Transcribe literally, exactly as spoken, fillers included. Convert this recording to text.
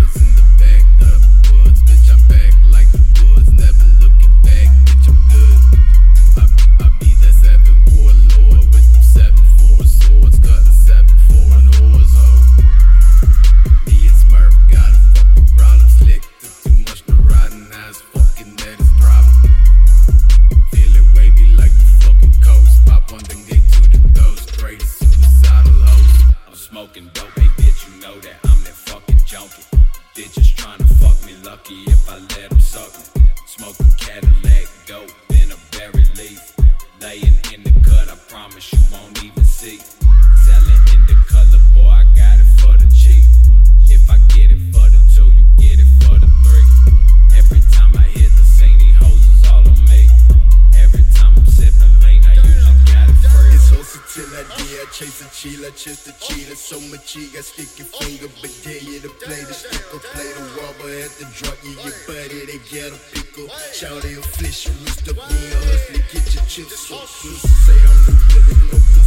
Smoking dope, hey bitch, you know that I'm that fucking junkie. Bitches tryna fuck me, lucky if I let them suck me. Smoking Cadillac dope in a berry leaf. Laying in the cut, I promise you won't even see. Selling in the color, boy, I got it for the cheap. If I get it for the two, you get it for the three. Every time I hit the scene, these hoes is all on me. Every time I'm sipping lean, I usually got it free. It's hustle till I die, I chase a chill, I chase the cheetah. So much cheek, I stick your finger, but dare you to play the sticker. Play the rubber at the drop, you your buddy, they get a pickle. Shout out your flesh, you wrist up, me a hustler, get your chips. So, say I'm the villain, no